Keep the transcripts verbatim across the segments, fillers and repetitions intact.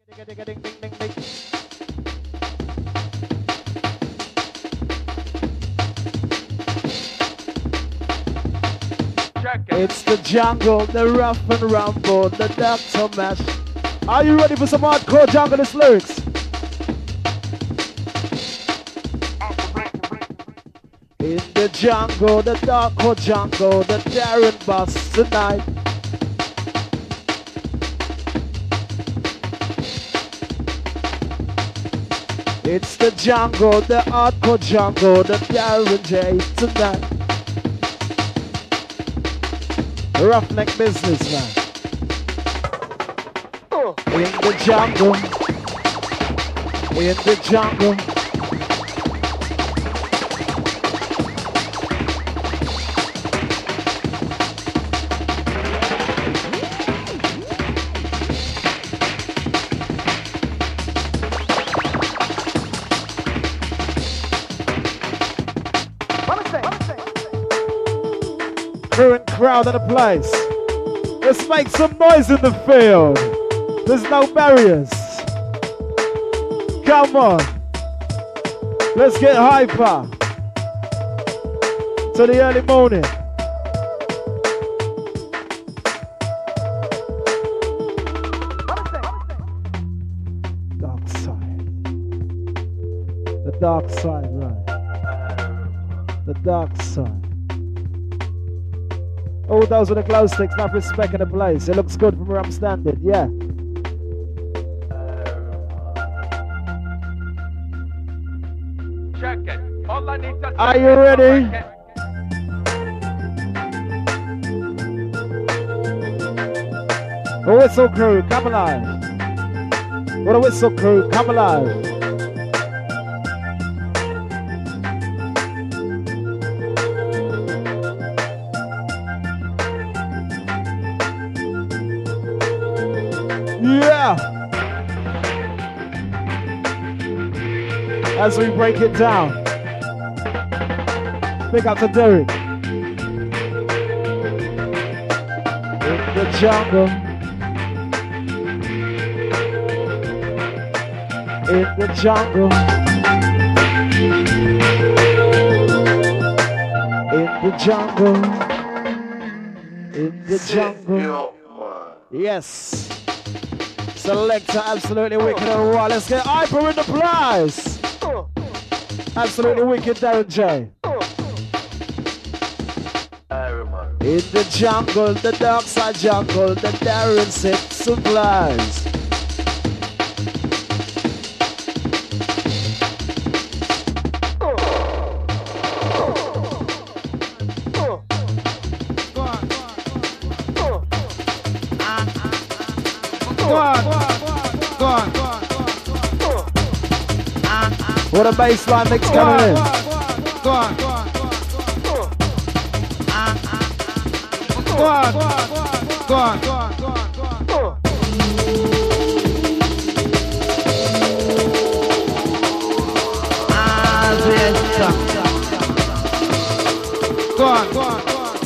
It's the jungle, the rough and rumble, the Doctor Mash. Are you ready for some hardcore junglist lyrics? In the jungle, the darker jungle, the Darren bus tonight. It's the jungle, the hardcore jungle, the Darren J tonight. Roughneck business, man. In the jungle, in the jungle. Current crowd of the place. Let's make some noise in the field. There's no barriers. Come on. Let's get hyper. To the early morning. Dark side. The dark side, right. The dark side. All those with the glow sticks, enough respect in the place. It looks good from where I'm standing, yeah. Check it. All I need to Are you ready? The whistle crew, come alive. What a whistle crew, come alive. Yeah! As we break it down. Big up to Derek. In the jungle. In the jungle. In the jungle. In the jungle. Yes. Selector, absolutely wicked and raw. Let's get hyper in the prize. Absolutely wicked, Darren J. In the jungle, the dark side jungle, the Darren sits supplies. What a baseline mix coming in. Go on, go on, go on, go on, go on, go on, go on. Ah, yes, go on, go on, go on,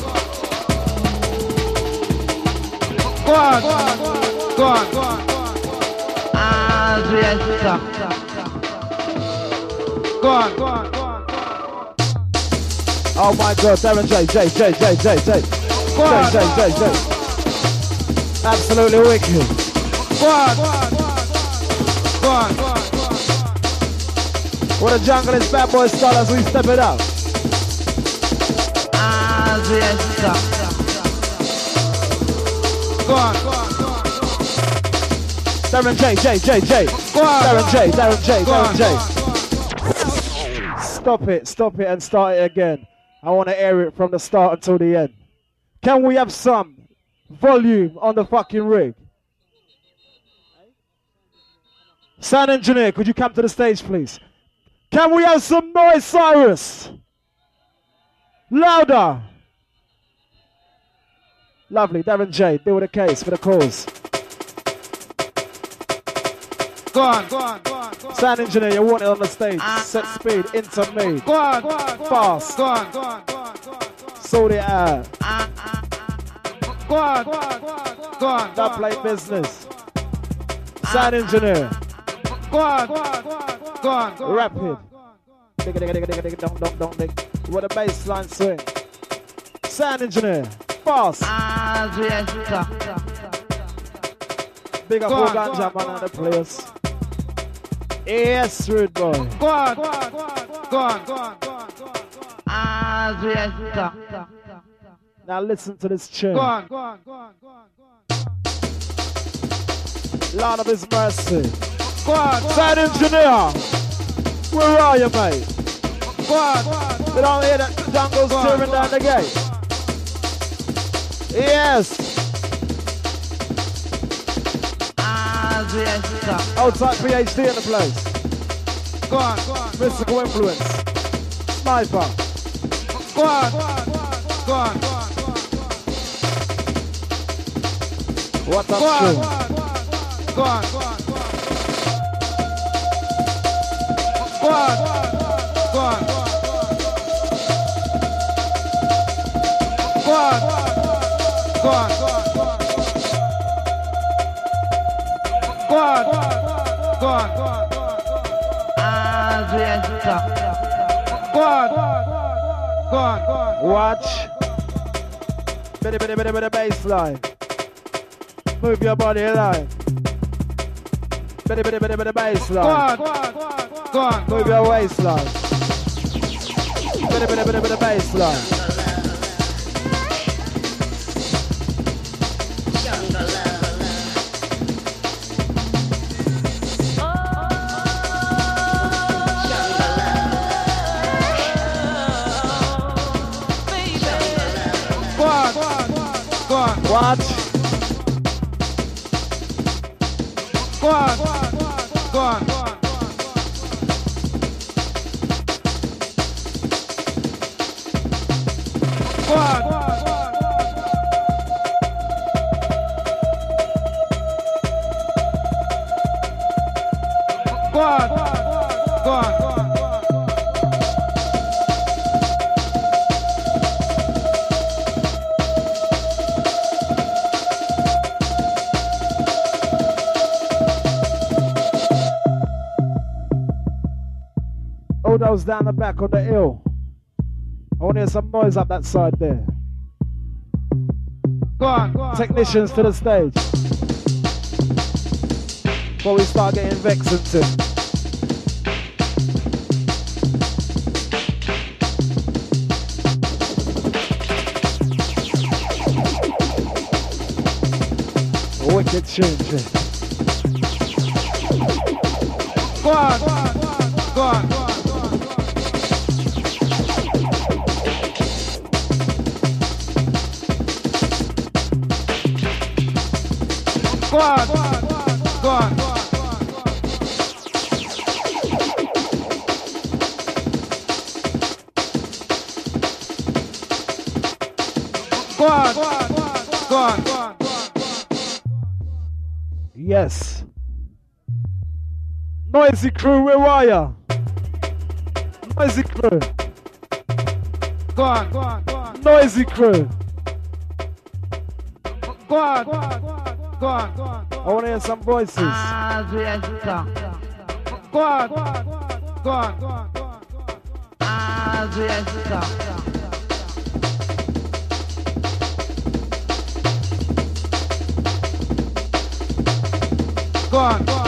go on, go on, go on. Ah, yes, go on, go on, go on, go on. Oh my God, Darren J, J, J, J, J, J. Go on, J, J, J, J. Absolutely wicked. Go on, go on, go on, go on, go on. What a jungle is bad boy style as we step it up. Ah, yes, go on, go on, go on, go on. Darren J, J, J, J. Go on, Darren J, Darren J, Darren J. Stop it, stop it and start it again. I want to air it from the start until the end. Can we have some volume on the fucking rig? Sound engineer, could you come to the stage, please? Can we have some noise, Cyrus? Louder. Lovely, Darren J, deal with the case for the cause. Go on, go on, go on, go on. Sound engineer, you want it on the stage. Set speed, into me. Go on, go on, go on. Fast. Go on, go on, go on, go on. Sort it out. Go on, go on, go on, go on. Don't play business. Sound engineer. Go on, go on, go on, go on, go on. Rapid. Digga, digga, digga, digga, digga, dong, dong, dong, digga. With a bass line swing. Sound engineer. Fast. Big up all ganja man on the place. Yes, rude boy. Go on, go on, go on, go on, go on, go on. Now listen to this tune. Go on, go on, go on, go on, go on. Lord of His mercy. Go on, Sound engineer. Where are you, mate? Go on, go on. You don't hear that jungle's tearing down the gate? Yes. Outside P H D in the place. Go on, go on. Mystical influence. Sniper. Go on, go on, go on, go on. What up, go on, tune? go on, go on, go on. Go on, go on, go on. Go on, go on, go on. Go on, go on, go on, go on. Go on, go on, go on. Watch. Bit, bit, bit, bit, bass line. Move your body line. Bit, bit, bit, bit, bass line. Go on, go on. Move your waistline. Bit, bit, bit, bit, bass line. Watch. Go on, go on, go on. Go on, go on. Go on, go on, go on. Those down the back on the hill. I want to hear some noise up that side there. Go on, go on. Technicians go on, to the stage. Before we start getting vexed into. Wicked tune. Go on, go on, go on, go on. Go on, go on, go on, go on. Go on, go on, go on, go on. Yes. Noisy crew, where are ya? Noisy crew. Go on, go on, go on. Noisy crew. Go on, go on, go on. Go on, go on. I want to hear some voices. Go on, go on, go on, go on, go on. Go on, go on, go on, go on.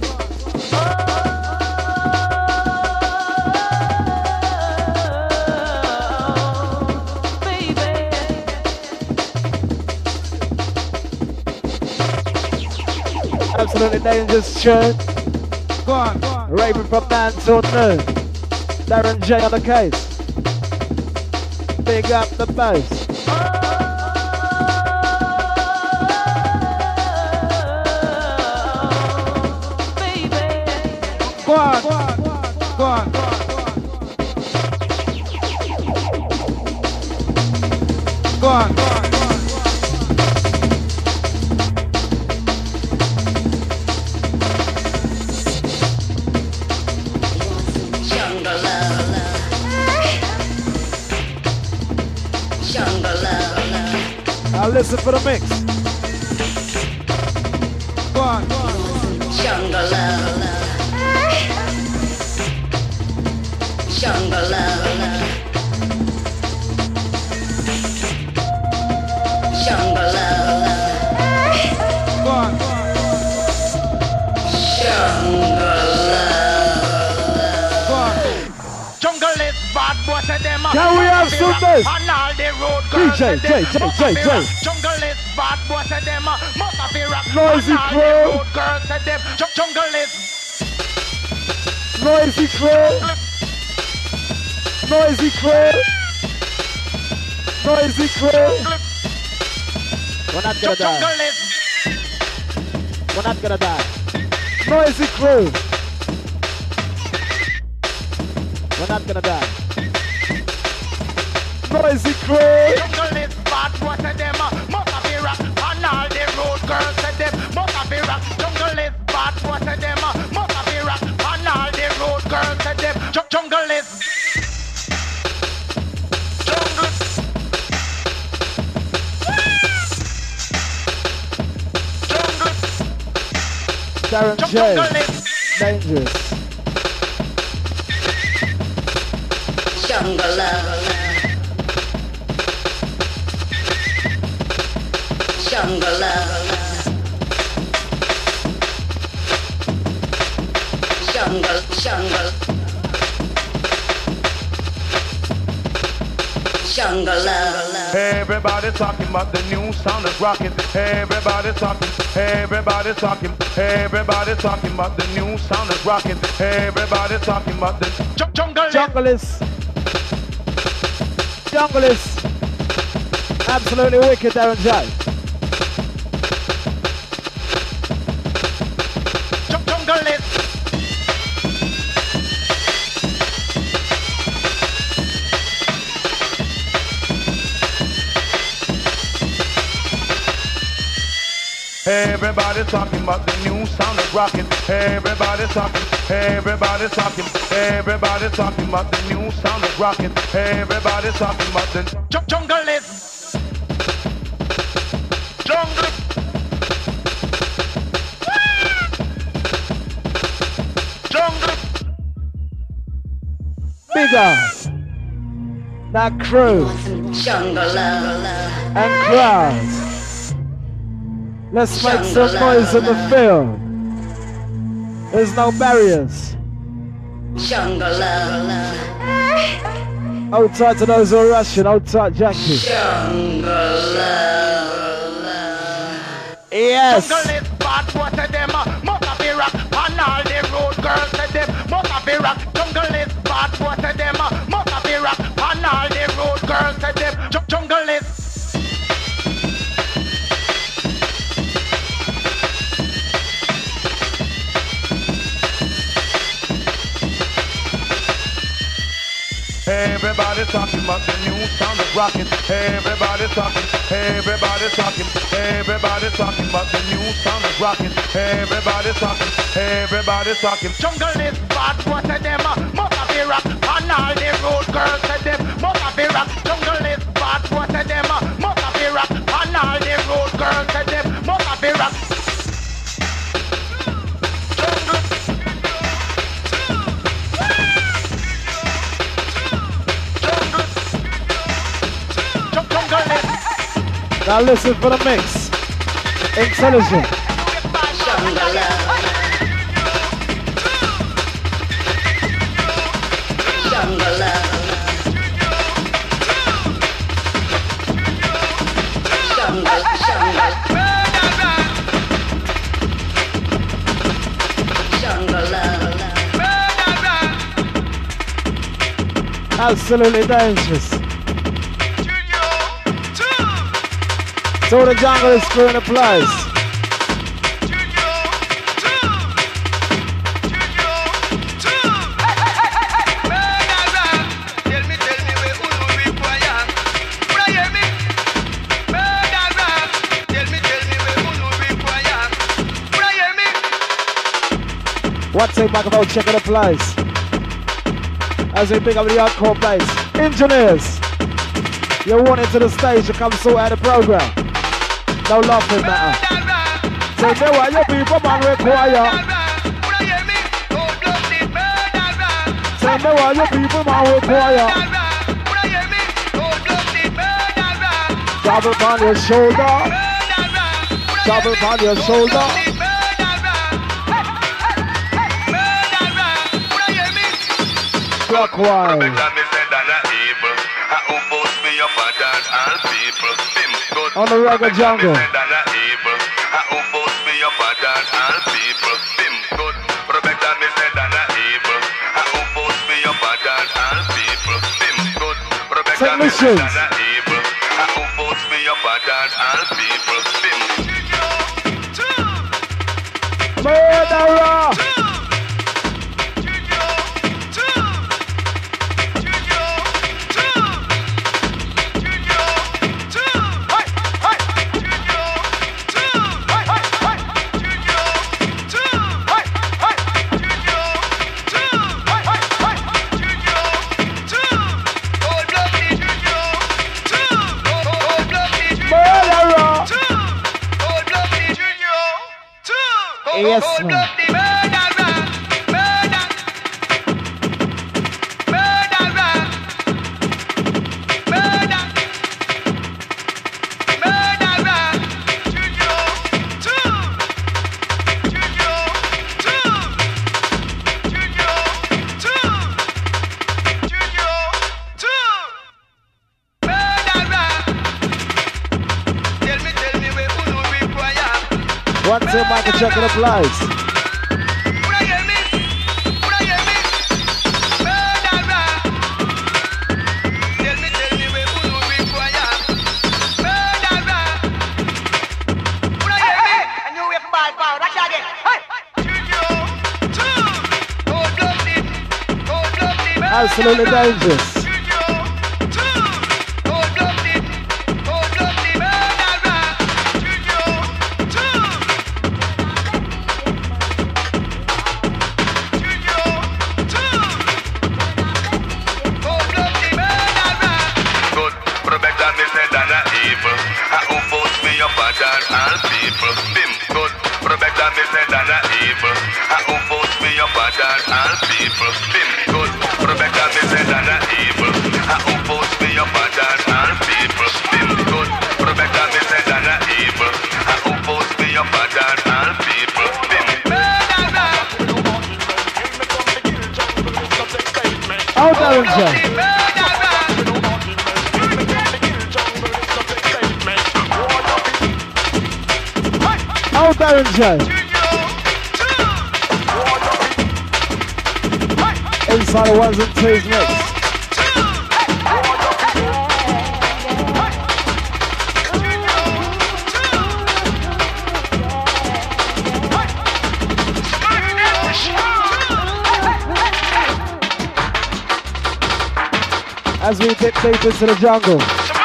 Absolutely dangerous tune. Go on, go on. Raving from nine till noon. Darren J on the case. Big up the bass. Go on, go on, go on, go on. Go on, go on. Now listen for the mix. Go on, go on. Jungle love. Jungle love. Jungle love. Go on. Jungle love. Go on. Jungle is bad, boy, say them a Can we have some this? on all the road D girls. J, say J, them J, must J, have J. rock. Jungle is bad, boy, say them a must have rock. Noisy on all crew. the road girls. say them Ju- jungle is Noisy crew. Noisy crew. Noisy crew. We're not gonna Ju- jungle die. is We're not gonna die. Noisy crew. We're not gonna die. Noisy crew. jungle is bad, boy, say them a must have rock. On all the road girls. say them must have rock. Jungle is bad, boy, say them a must have rock. On all the road girls. say them Ju- jungle is jungle. Jungle. Darren Ju- J. jungle is Dangerous. Jungle love. Jungle love. Jungle, jungle. Jungle love. Everybody talking about the new sound is rocking. Everybody talking. Everybody talking. Everybody talking about the new sound is rocking. Everybody talking about the Ju- jungle. Jungle is. Jungle is. Absolutely wicked, Darren J. Ju- jungle is Everybody talking about the new sound is rocking. Everybody talking. Everybody talking. Everybody talking about the new sound is rocking. Everybody talking about the Ju- jungle is jungle. Jungle. Bigger. That crew Jungle love. and crowds. Let's make some noise in the field. There's no barriers. Jungle love. Hold tight to those who are rushing. Hold tight, Jackie. Jungle love. Yes. Jungle is bad, boy, say them a must have rock. On all the road girls, say them must have rock. Jungle is bad, boy, say them a must have rock. On all the road girls, say them Ju- jungle is Everybody talking about the new sound is rocking. Everybody talking. Everybody talking. Everybody talking about the new sound is rocking. Everybody talking. Everybody talking. Jungle is bad, boy, say them a must have rock. On all the road girls, say them must have rock. Jungle is bad, boy, say them a must have rock. On all the road girls, say them must have rock. Jungle. Now listen for the mix. Intelligent. Jungle love. Jungle love. Jungle, jungle. Jungle love. Absolutely dangerous. So the jungle is screwing the place. One take microphone, check out the place. As we pick up the hardcore bass. Engineers, you're wanted to the stage to come sort out the program. No laughing matter. Say me what your people man require. Say me what your people man require. Travel on your shoulder. Travel on your shoulder. Clockwise. On the reggae jungle. Technicians. Murderer. Yes, man. One time I can check it applies. Absolutely dangerous. How Darren inside the ones and twos mix. As we dip deep into the jungle.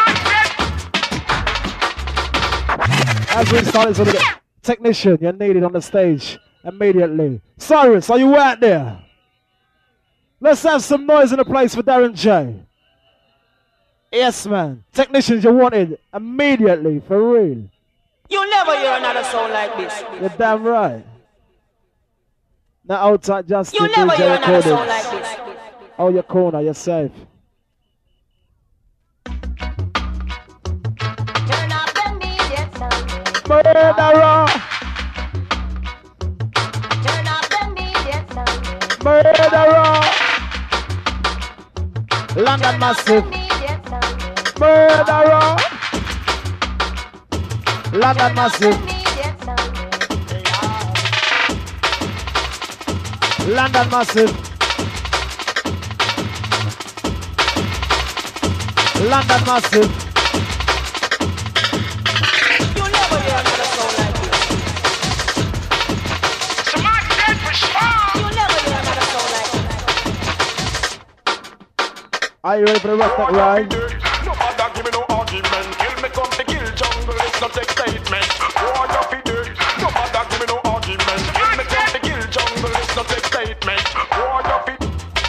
As we start into the technician, you're needed on the stage immediately. Cyrus, are you out there? Let's have some noise in the place for Darren J. Yes, man. Technicians, you're wanted immediately, for real. You'll never hear another sound like this. You're damn right. Now, outside Justin, You'll never D J hear another recordings. sound like this. Oh, your corner, you're safe. Murderer! Murderer! London Massive! Murderer! London Massive! London Massive! London Massive! Are you ready for the rock that ride? No other give me no argument. Kill me come to kill jungle, it's not excitement. War your feet dirt. No other give me no argument. Kill me come to kill jungle, it's not excitement. War your feet.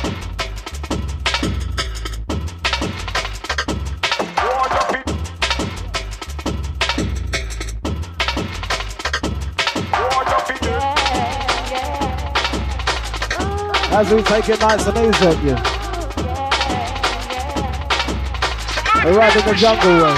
War your feet. As we take it nice and easy on you. We're right in the jungle way.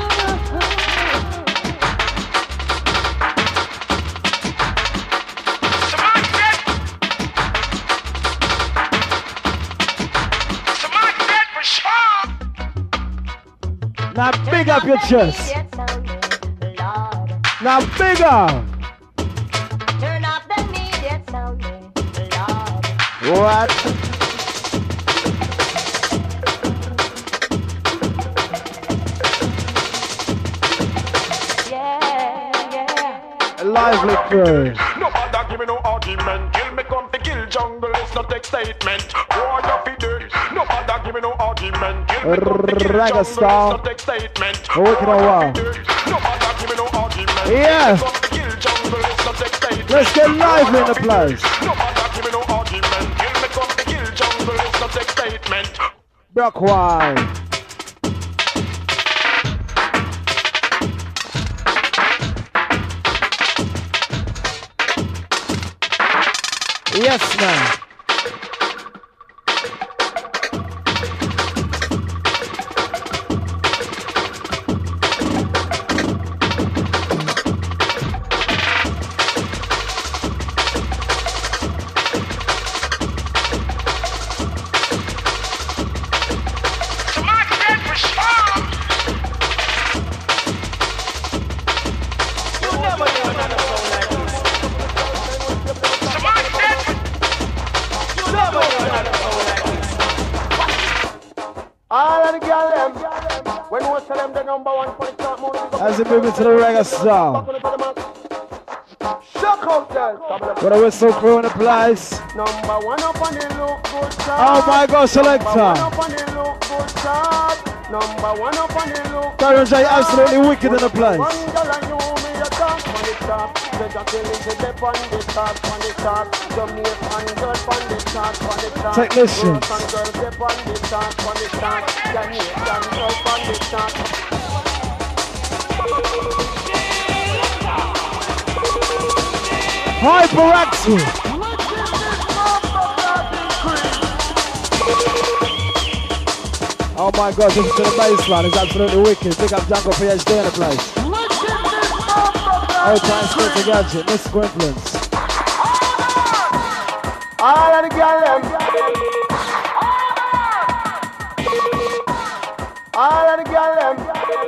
Now big up your chest. Now big up. Turn up the media sound, Lord. What? Yeah, yeah. A lively crew. No bother give me no argument. Kill me come to kill jungle. It's not a statement. War you fi dead. No bother give me no argument. Kill me come to kill jungle. It's not a statement. Wicked and wild. No bother give me no argument. Yeah. Come to kill jungle. It's not a statement. Let's get lively in the place. No bother give me no argument. Kill me come to kill jungle. It's not a statement. Brockwine. Yes, man. As we move into the reggae style. Got a whistle crew in the place. Oh my God, selector. Darren J absolutely wicked in the place. Technicians. Hyperaxel. Oh my God, this is to the baseline. It's absolutely wicked. Pick up Jungle P H D in the place. Oh, time split the gadget. Miss Influence. All of the girl them. All of the girl them.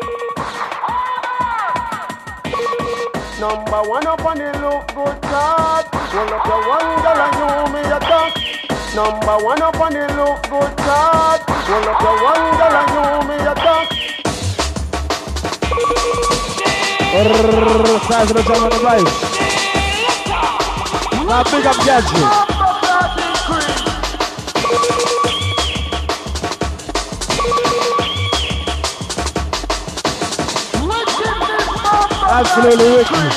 Number one up on the look good chart. Roll up your one girl and you me a talk. Number one up on the look good chart. Roll up your one girl and you me a talk. Size of the drum on the bass. Now big up Gadget. Absolutely wicked.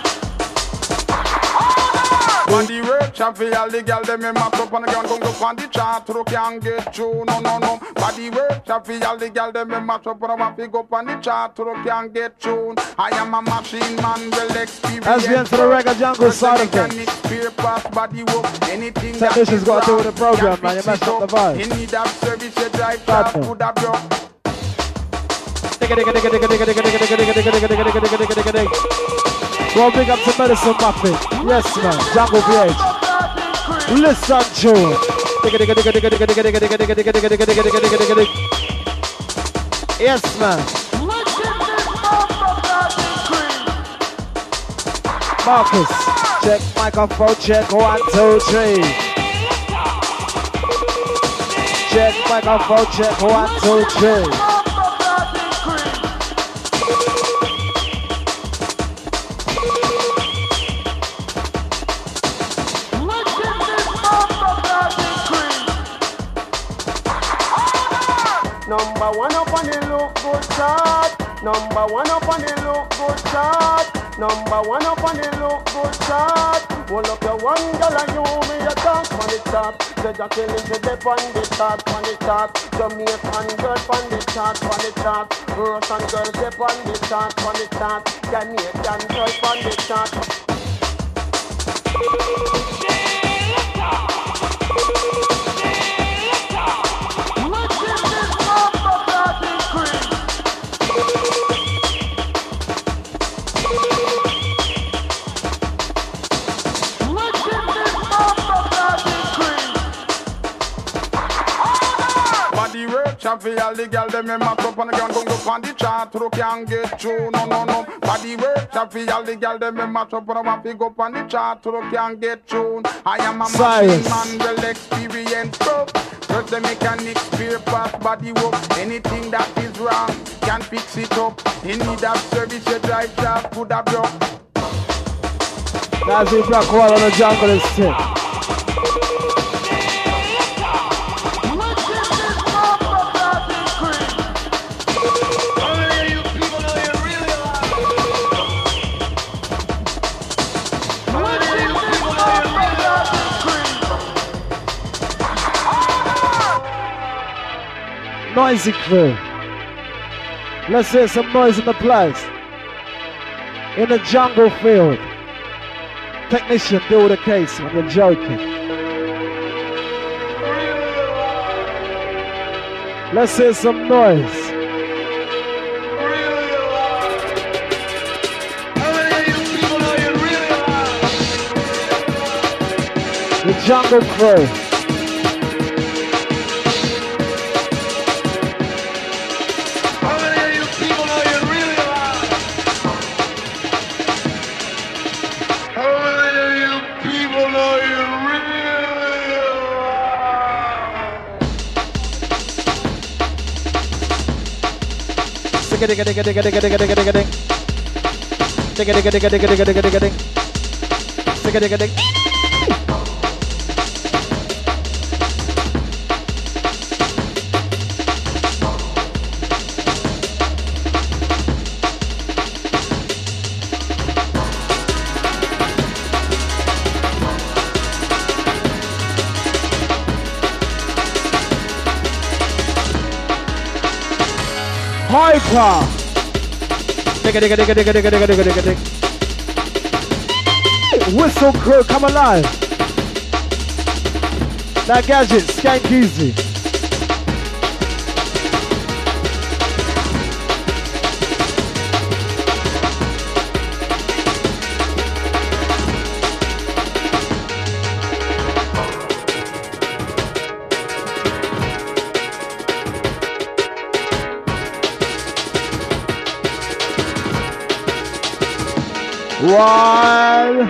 On the road, chop for all the girl them in my up on the ground, gon' go on the chart, so can't get through. No, no, no. Body work, chop for all the girl them in my up on the want to go on the chart, so can't get through. I am a machine man, well experienced. As we enter the reggae jungle side of things. Technicians got to do with the program, man. You messed up the vibe. In need of service, you drive sharp, put up your. Go big up to Medicine Muffin. Yes, man. Jungle P H. Listen to yes, man. Marcus. Check microphone. Check one, two, three. Check microphone. Check one, two, three. Number one up on the look good chart. Number one up on the look good chart. Number one up on the look good chart. Hold up your one girl and you me a talk on the top. The Jacqueline is the on the top, on the top. Jamaican girl on the top, on the top. Russian girl step on the top, on the top. Canadian girl on the top. and for all the girl them in my up on the ground, don't go on the chart, who can get through, no, no, no. Body work, and for all the girl them in my up on the big up on the chart, who can get through. I am a machine man, well experienced, bro. Just the mechanics, spare parts, body work. Anything that is wrong, can fix it up. In need of service, you drive shaft, put a block. That's the black wall on the jungle is sick. Noisy crew. Let's hear some noise in the place. In the jungle field. Technician, deal with the case when you're joking. Let's hear some noise. The jungle crew. Digga digga digga digga digga digga digga digga ding. Digga digga digga digga digga digga digga ding. Digga digga digga. Hyper. Digga digga digga digga digga digga digga digga digga. Whistle crew, come alive. That gadget, skank easy. One.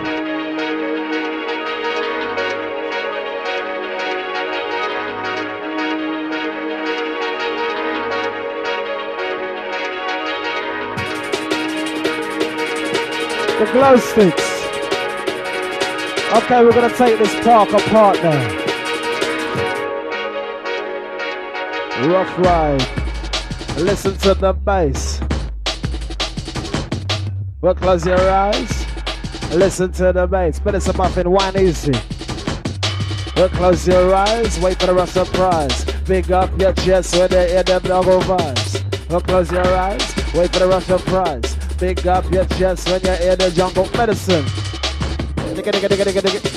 The glow sticks. Okay, we're gonna take this park apart now. Rough ride. Listen to the bass. Well, close your eyes. Listen to the bass. But it's a muffin, wine easy. Well, close your eyes. Wait for the rest of surprise. Big up your chest when they hear them double vibes. Well, close your eyes. Wait for the rush of prize. Big up your chest when you hear the jungle medicine. Digga, digga, digga, digga, digga.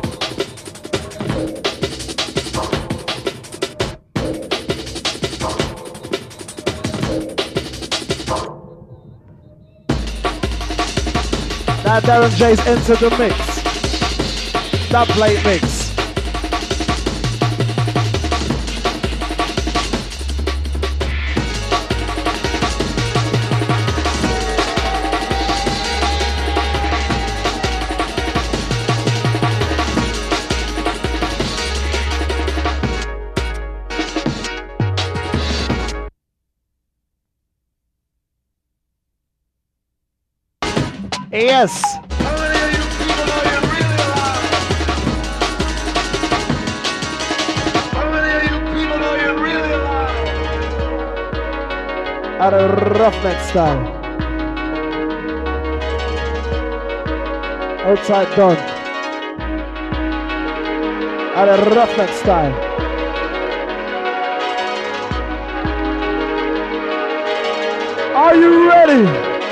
Now Darren J's entered the mix. That plate mix. Yes. At a roughneck style. Outside done. At a roughneck style. Are you ready?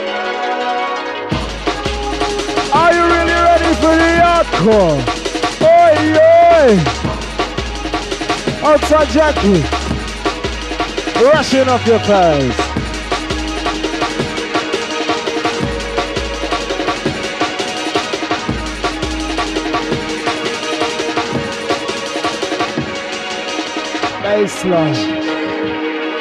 Are you really ready for the hardcore? Oi, oi! Outside Jackie. Rushing off your face. Baseline.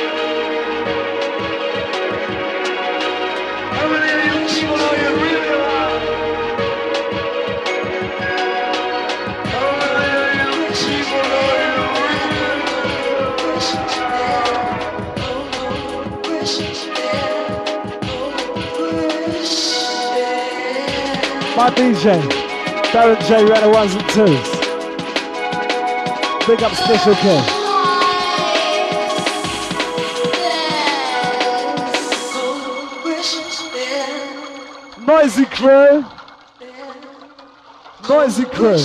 My D J, Darren J, ran the ones and twos. Big up Special K. Noisy crew. Noisy crew.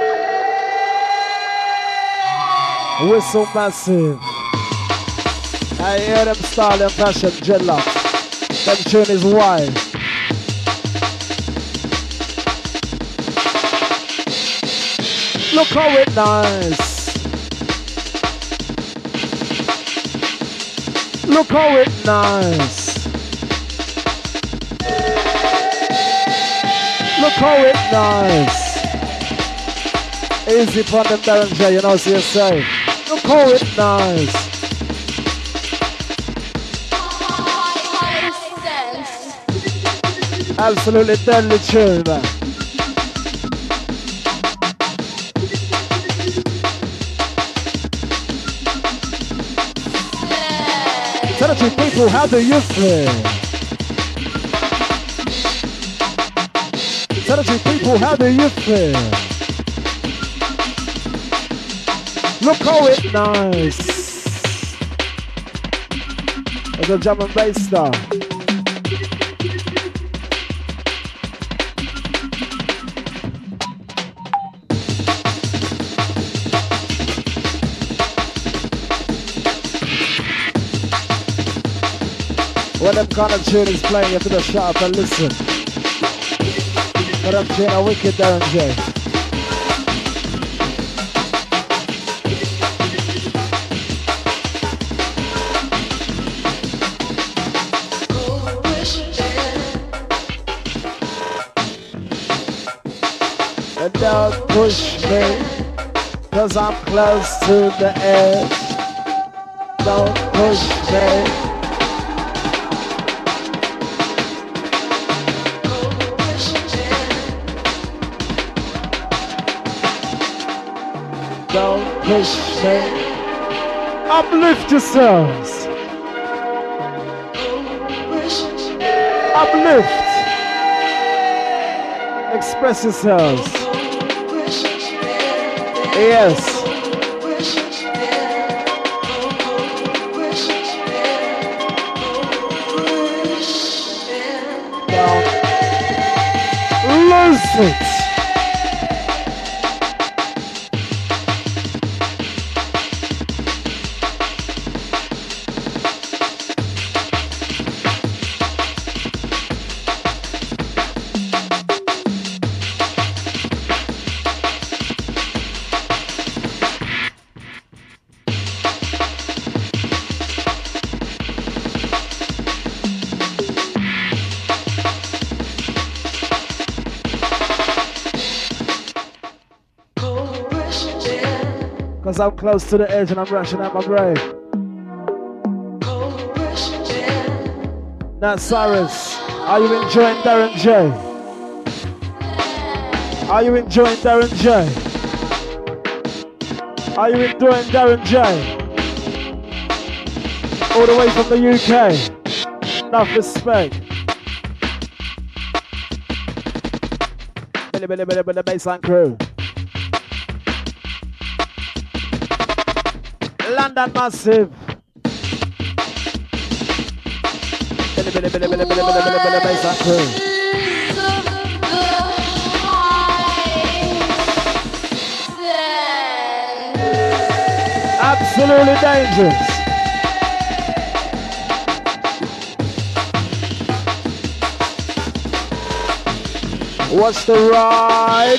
Whistle massive. I hear them style and fashion dreadlocks. Them tune is wide. Look how it nice. Look how it nice. Look how it nice. Easy upon them Darren J, you know what you say. Look how it nice. Absolutely deadly tune, man. Tell it to people, how do you feel? Tell it to people, how do you feel? Look how it nice. It's a drum and bass star. When them kind of tune is playing, you have to just shut up and listen. But I'm tune a wicked Darren J. And don't push me, cause I'm close to the edge. Don't push me. Don't push me. Uplift yourselves. Uplift. Express yourselves. Yes. Don't lose it. Cause I'm close to the edge and I'm rushing out my brain. Nat Cyrus, are you enjoying Darren J? Are you enjoying Darren J? Are you enjoying Darren J? All the way from the U K. Enough respect. Billy, Billy, Billy, Billy, Baseline crew. London massive. Billy, Billy, Billy, Billy, Billy, Billy, Billy, Billy, Baseline crew. Absolutely dangerous. Watch the ride.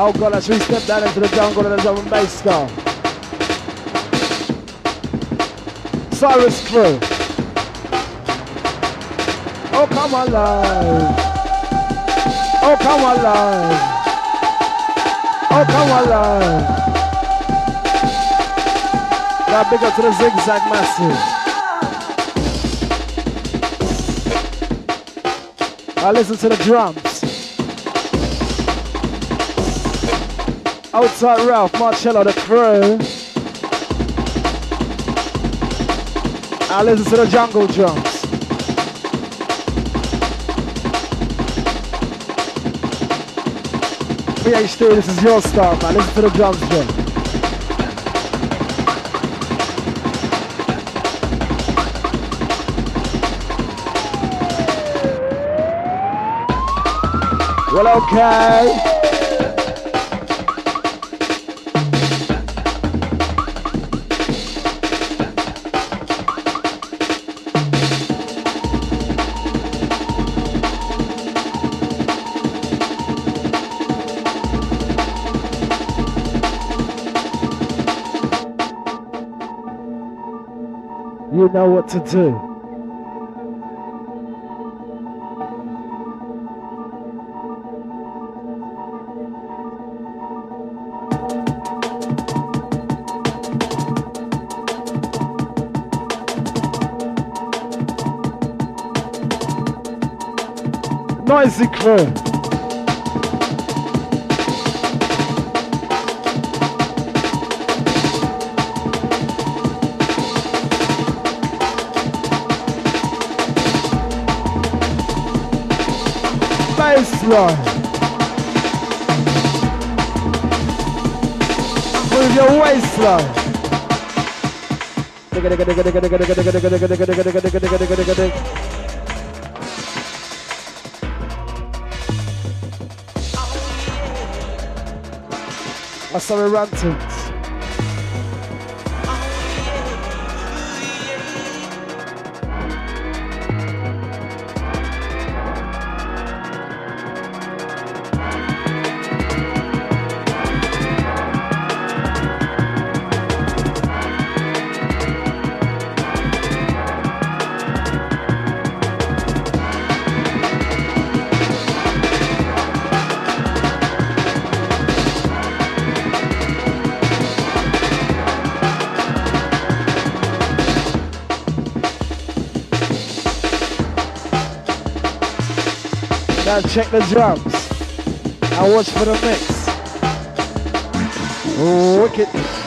Oh God, as we step down into the jungle of the drum and bass style. Cyrus Crew. Oh, come alive. Oh, come alive. Oh, come alive. Now big up to the Zigzag Massive. I listen to the drums. Outside Ralph, Marcello, the crew. I listen to the jungle drums. P H D, this is your style, man. Listen to the drums, John. Well, okay. You know what to do. Noisy crew. Baseline. Move your waistline. I saw a rantings. Now check the drums. I watch for the mix. Wicked.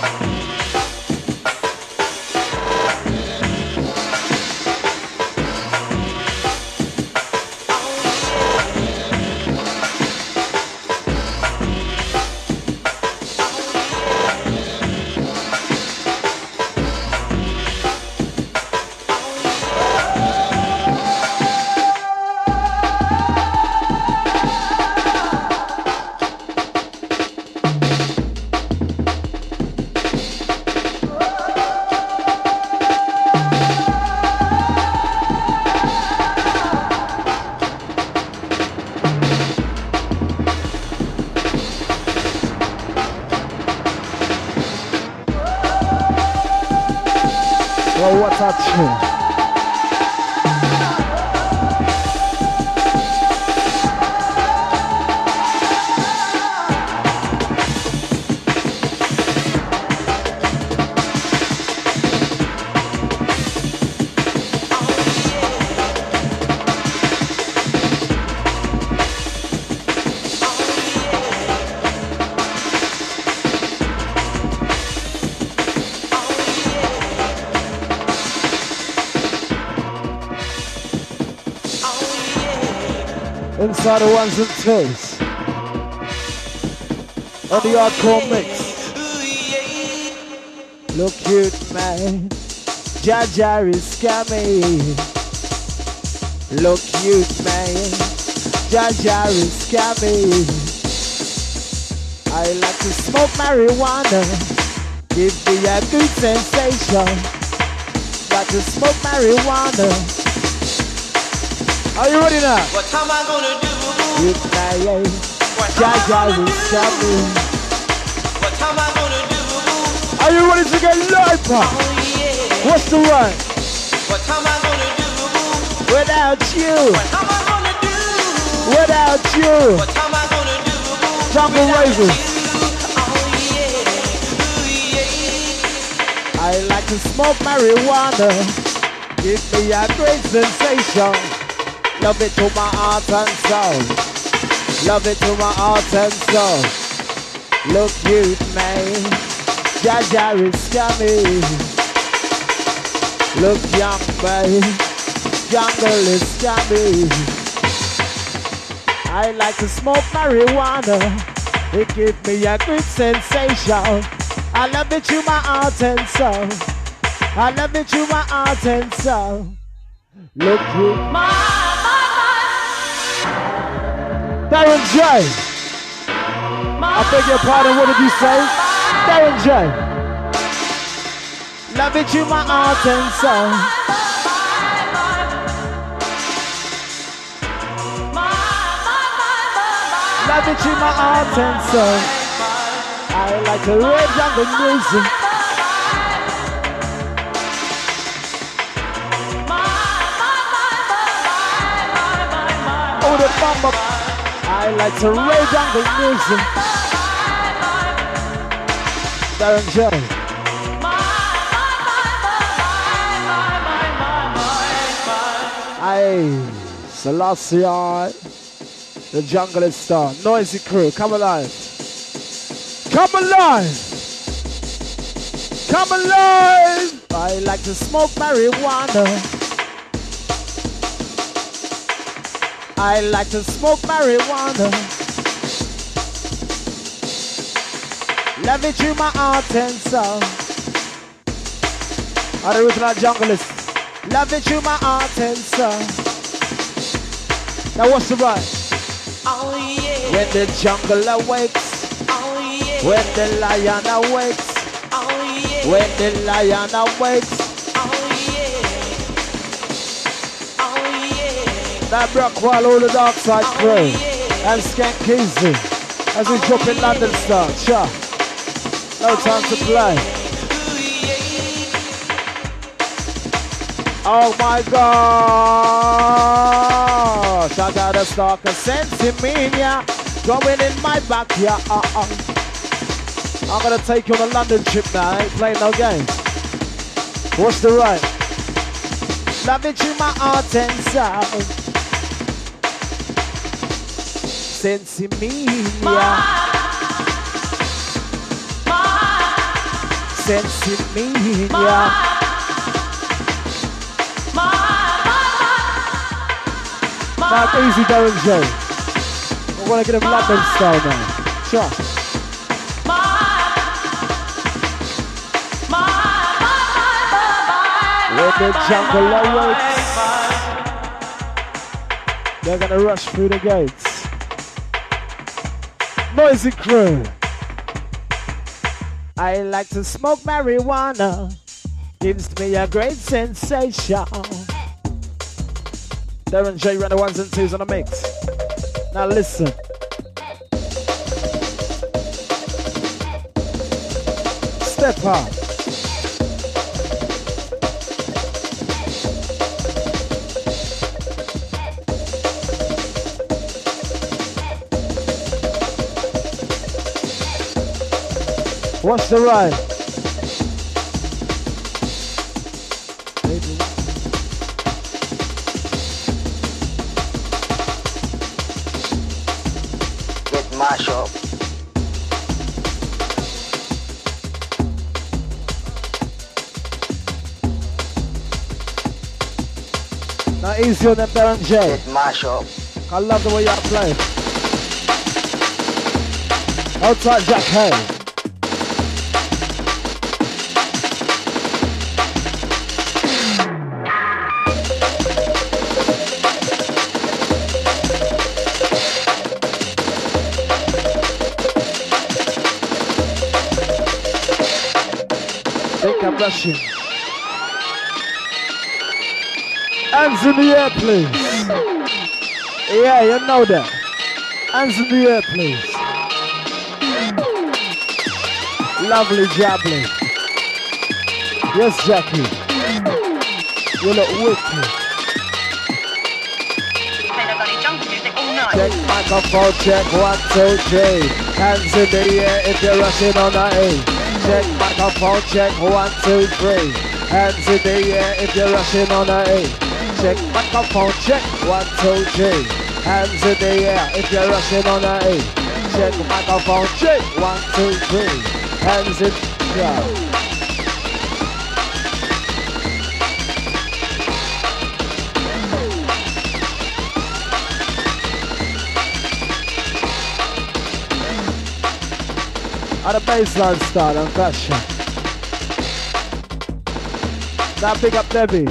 Well, what a tune. Inside the ones and twos on the hardcore mix. Look cute, man. Jaja is scammy. Look cute, man. Jaja is scammy. I like to smoke marijuana. Give me a good sensation. Like to smoke marijuana. Are you ready now? What am I gonna do? You fly, Jaja will stop me. Are you ready to get live? What's the right? Without you. Without you. Jungle Ravens. I like to smoke marijuana. Give me a great sensation. Love it to my heart and soul. Love it to my heart and soul. Look cute, man. Jaja is scummy. Look young, man. Jungle is scummy. I like to smoke marijuana. It gives me a good sensation. I love it to my heart and soul. I love it to my heart and soul. Look you. Darren J. I beg your pardon, what did you say? Darren J. Love it to my heart and soul. Love it to my heart and soul. I like the red jungle music. Oh, the bump up. I like the red jungle music. Darren J. Aye, Selassie, the jungle is star. Noisy crew, come alive. Come alive! Come alive! I like to smoke marijuana. I like to smoke marijuana. Love it to my heart and soul. Are the original junglers? Love it to my heart and soul. Now what's the right? Oh yeah. When the jungle awakes. When the lion awakes, oh, yeah. When the lion awakes, oh yeah, oh yeah. That Brockwell, all the dark side oh, crew, yeah. and Skank Keezy, as we oh, drop in yeah. London Star, sure. No oh, time to yeah. play. Oh my God! Shout out the stalker, Sensimania, going in my backyard. I'm gonna take you on a London trip now, I ain't playing no games. What's the right? Love it to my heart and soul. Sensimania. Sensimania. Mark easy, Darren J. We're gonna get him London style now. Sure. When the jungle awakes, they're gonna rush through the gates. Noisy crew. I like to smoke marijuana. Gives me a great sensation. Darren J ran the ones and twos on the mix. Now listen. Step up. What's the right? Get mash up. Now easy on them, Darren J. Get mash up. I love the way you play. Outside Jack Hay. Think I'm rushing. Hands in the air, please. Yeah, you know that. Hands in the air, please. Lovely jubbly. Yes, Jackie. You look wicked. Check microphone, check one, two, three. Hands in the air if you're rushing on the A. Check microphone, check one, two, three. Hands in the air if you're rushing on the A. Check microphone, check one, two, three. Hands in the air if you're rushing on the A. Check microphone, check one, two, three. Hands in the air. At the baseline style and fashion. Now pick up Debbie.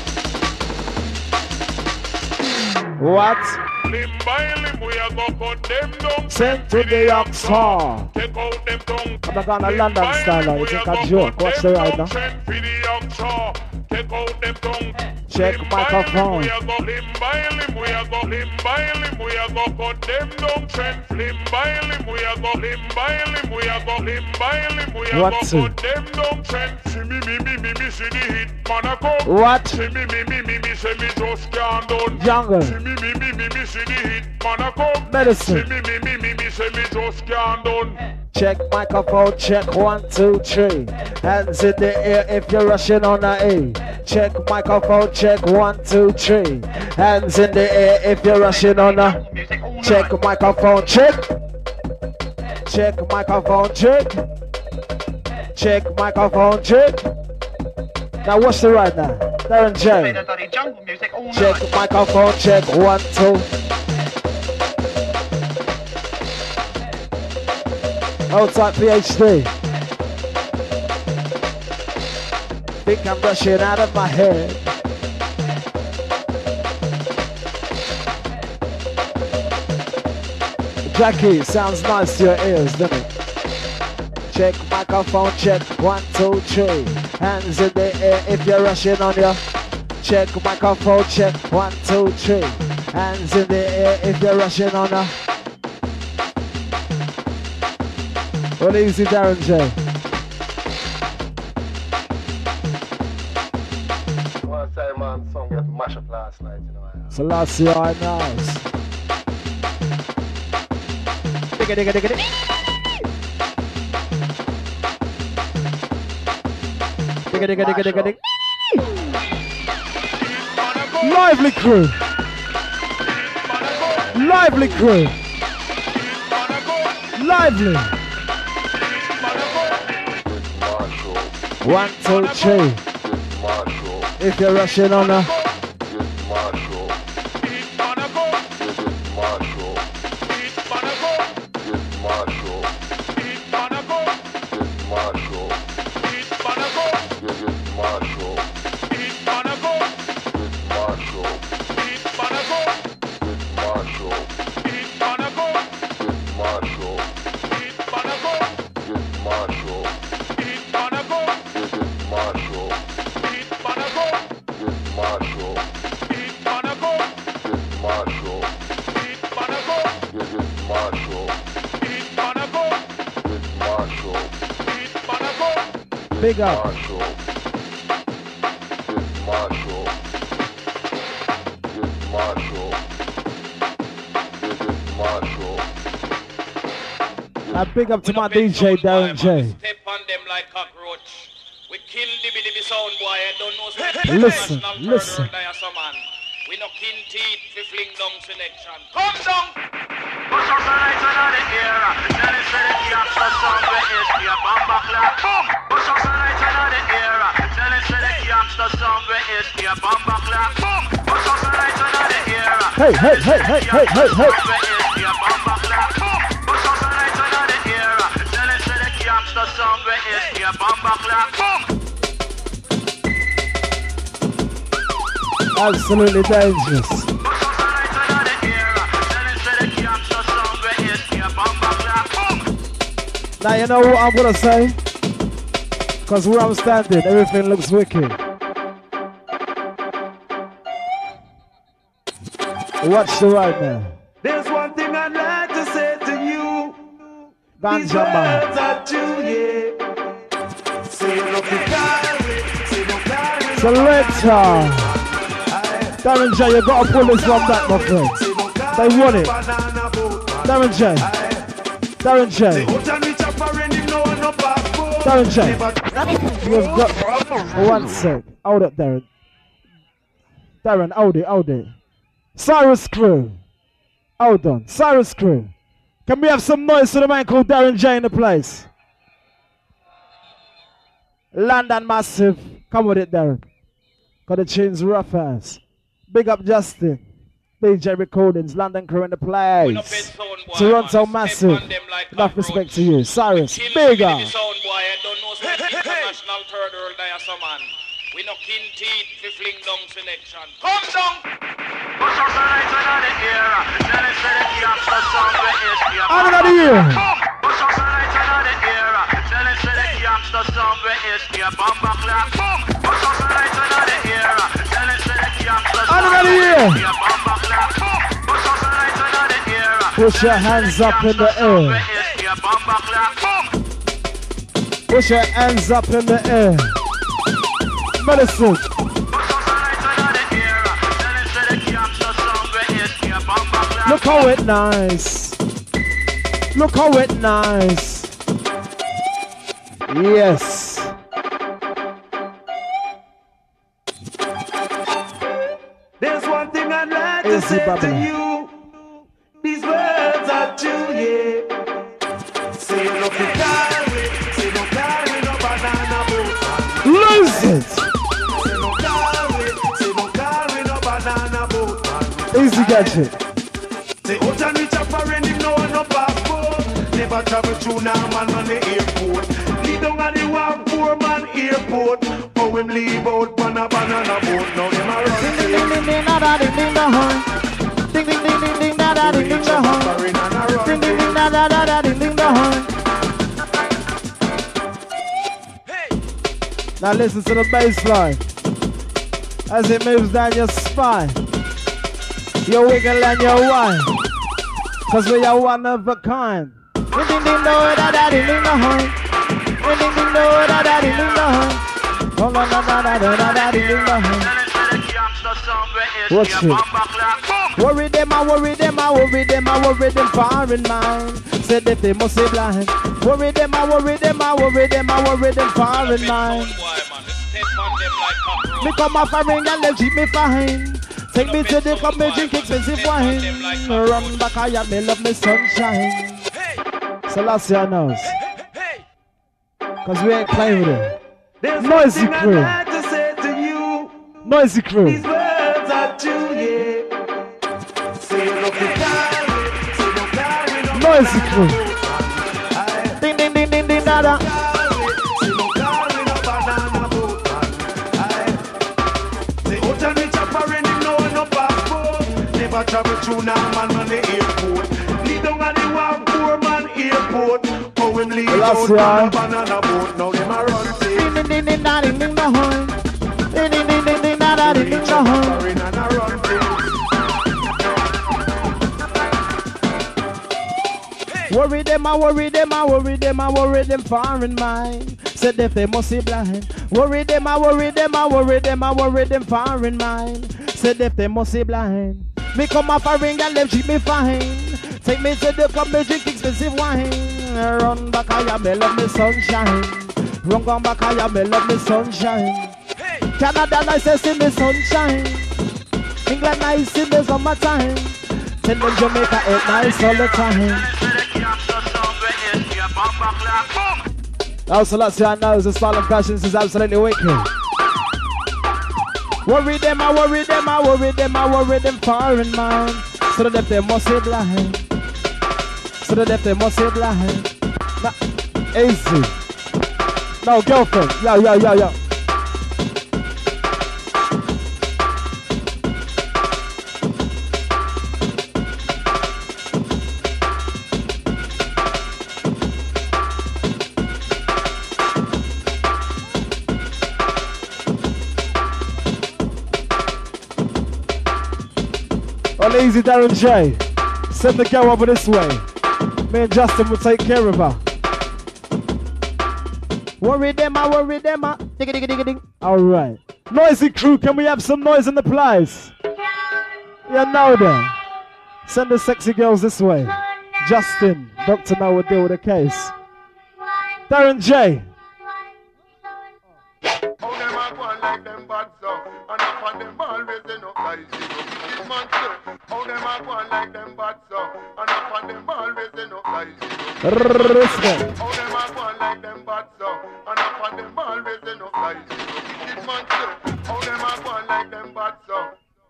What? Limb by limb, we are go cut them down. Sent to the Oxford. Take out them tongue. I'm going to London style now. You think I'm joke? What's the right now? Send for the Oxford. Take out them tongue. Check microphone. We are go limb by limb, we are go limb by limb, we are go cut them down. Send limb by limb, we are go limb by limb, we are go limb by limb, we are go cut them down. Send see me me me me me see the hit man a come. What? See me me me me me say me just can't done. Jungle. See me me me me me see the hit man a come. Medicine. See me me me me me say me just can't done. Check microphone, check one, two, three. Hands in the air if you're rushing on the A. Check microphone, check one, two, three. Hands in the air if you're rushing on the. Check microphone, check. Check microphone, check. Check microphone, check. Now what's the right now? Darren J. Check microphone, check one, two. Outside PhD. Think I'm rushing out of my head. Jackie, sounds nice to your ears, doesn't it? Check microphone, check one, two, three. Hands in the air if you're rushing on your. Check microphone, check one, two, three. Hands in the air if you're rushing on a. Well, easy, Darren J. One time, man, song got mashed up last night, you know. So last year, I know. Digga, digga, digga, digga. Digga, digga, digga, digga, digga. Lively crew. Lively crew. Lively. One, two, three. If you're rushing on a. Big up. Now big up to my D J Darren J. Step on them like cockroach. We kill the the sound boy and don't know. Listen, listen. We no kin teeth, we fling down selection. Come down. Hey, hey, hey, hey, hey, hey, hey. Absolutely dangerous. Now you know what I'm gonna say? Cause where I'm standing, everything looks wicked. Watch the right now. There's one thing I'd like to Ganja man. Selector. Darren J, you gotta pull this one back, my friend. They want it. Darren J. Darren J. Darren J. You've got one sec. Hold up, Darren. Darren, hold it, hold it. Cyrus Crew. Hold on. Cyrus Crew. Can we have some noise for the man called Darren J in the place? London Massive. Come with it, Darren. Got the tunes rough ass. Big up Justin. B J Recordings, London Crew in the place. Toronto Massive. Like enough respect to you. Cyrus, big up. We no kin teeth, we fling down selection. Come down! I'm out of here! I'm out of here! Push your hands up in the air. Push your hands up in the air. Medicine. Look how it nice. Look how it nice. Yes. There's one thing I'd like to say to you. These words are true, yeah. Say no carry, say no carry no banana boat. Lose it. Easy gadget. Say out and reach up and him no no passport. Never travel through now man on the airport. Lead down on the one poor man airport. Oh him leave out on a banana boat. Now him a run. Ding ding ding ding da da ding ding da horn. Ding ding ding ding ding da da ding ding da horn. Ding ding ding da da da da ding ding da horn. Now listen to the bass line as it moves down your spine. You wiggle and you whine, cause we are one of a kind. Ding ding ding do da da ding ding da horn. Ding ding ding do da da ding ding da horn. Oh la la da da da da ding ding da horn. Watch it. Worry them, I worry them, I worry them, I worry them far in mind. Said that they must be blind. Worry them, I worry them, I worry them, I worry them far in mind. Me come off a ring and they keep me fine. Take me to the club, me drink expensive wine. Run back, I have me love me sunshine. So last year knows, cause we ain't playing with it. Noisy Crew. Noisy Crew. These words are true, yeah. Say no carry, say no carry no Noisy Crew. Ding ding ding ding ding da da. Say no carry no banana boat. Say out and reach up and him no no passport. Never travel through now man on the airport. Lead down on the one poor man airport. Oh him leave out on a banana boat. Now them a run. Ding ding ding ding da ding ding da horn. Ding ding ding ding ding da da ding ding da horn. Worry them, I worry them, I worry them, I worry them far in mind. Said if they must be blind. Worry them, I worry them, I worry them, I worry them far in mind. Said if they must be blind. Me come off a ring and them keep me fine. Take me to the club, me drink expensive wine. Run back, I am me love me sunshine. Run gone back, I am me love me sunshine. Canada nice, I see me sunshine. England nice, see me summertime. Tell them Jamaica ain't nice all the time. Also, let's see, I know the style of fashions is absolutely wicked. Worry them, I worry them, I worry them, I worry them far in mind. So that they must be blind. So that they must be blind. Nah, easy. No, girlfriend. Yo, yo, yo, yo. All easy, Darren J. Send the girl over this way. Me and Justin will take care of her. Worry them, I worry them, I. Digga, digga, digga, ding. All right. Noisy crew, can we have some noise in the place? Yeah, now then. Send the sexy girls this way. Justin, Doctor Now will deal with the case. Darren J. How them a go on like them bad so, and up on them always they no like zero. Man say, how them a go on like them bad so, and up on them always they no like zero. Respect. How them a go on like them bad so, and up on them always they no like zero. Man say, how them a go on like them bad so.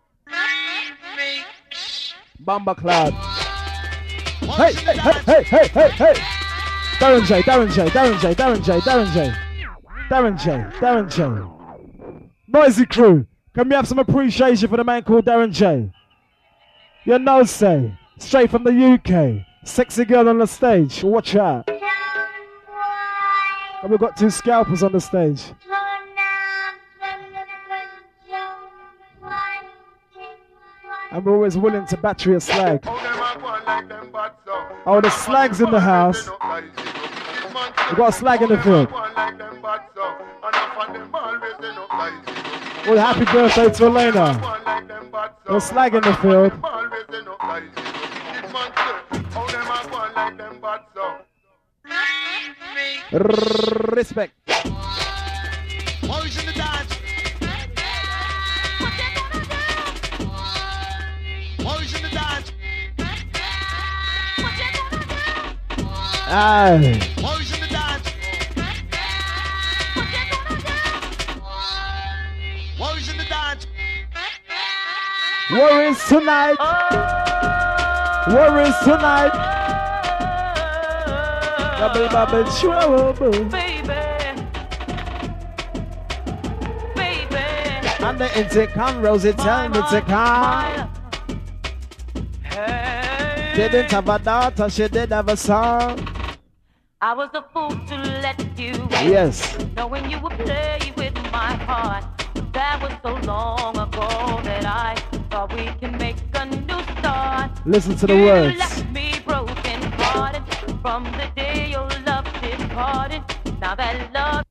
Bamba Cloud. Hey, hey, hey, hey, hey, hey. Darren J, Darren J, Darren J, Darren J, Darren J. Darren J, Darren J. Noisy crew, can we have some appreciation for the man called Darren J? You know, say, straight from the U K. Sexy girl on the stage, watch out. And we've got two scalpers on the stage. And we're always willing to battery a slag. Oh, the slag's in the house. We've got a slag in the field. Well, happy birthday to Elena. There's slag in the field. Respect. Aye. Worries tonight. Worries tonight. Bubble bubble trouble. Baby. Baby. And the intercom, Rosie, tell me to come. Hey. Didn't have a daughter, she did have a son. I was a fool to let you in. Yes. Knowing you would play with my heart. That was so long ago that I thought we can make a new start. Listen to the you words. Left me broken hearted from the day your love departed. Now that love